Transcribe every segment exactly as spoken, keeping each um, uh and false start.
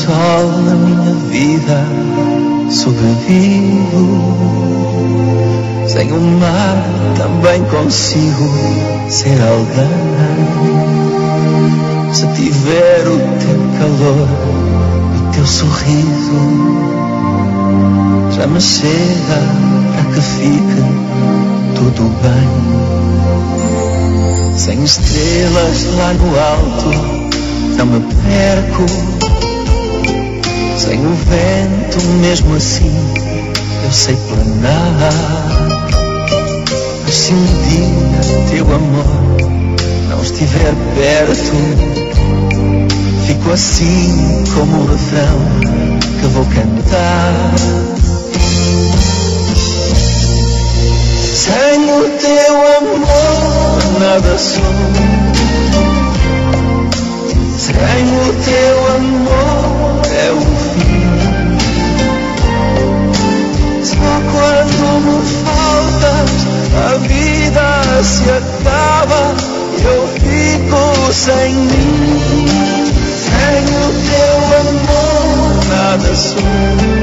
sol na minha vida sobrevivo. Sem o mar também consigo ser alguém. Se tiver o teu calor, o teu sorriso, já me chega para que fique tudo bem. Sem estrelas lá no alto, não me perco. Sem o vento, mesmo assim, eu sei planar. Mas se um dia teu amor não estiver perto, fico assim como o refrão que vou cantar. Sem o teu amor nada sou. Sem o teu amor é o fim. Só quando me faltas a vida se acaba e eu fico sem mim. Sem o teu amor nada sou.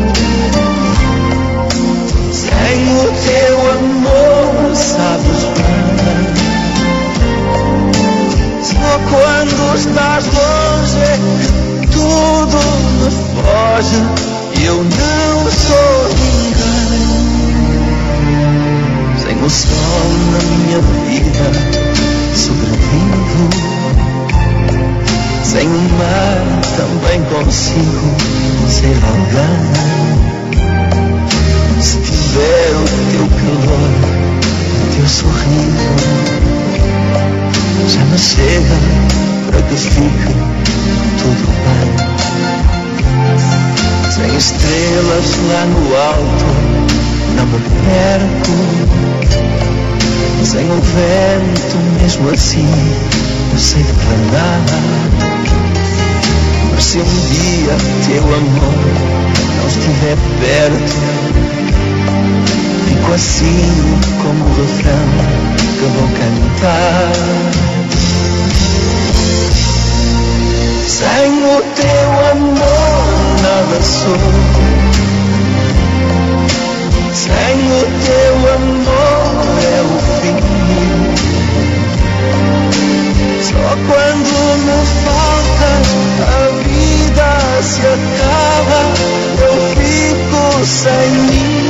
Sem o teu amor sabes bem. Só quando estás longe é que tudo me foge e eu não sou ninguém. Sem o sol na minha vida sobrevivo. Sem o mar também consigo ser alguém. Se tiver o teu calor, o teu sorriso, já me chega para que fique tudo bem. Sem estrelas lá no alto, não me perco. Sem o vento, mesmo assim, eu sei planar. Mas se um dia teu amor não estiver perto, fico assim como o refrão que vou cantar. Sem o teu amor nada sou. Sem o teu amor é o fim. Só quando me faltas a vida se acaba, eu fico sem mim.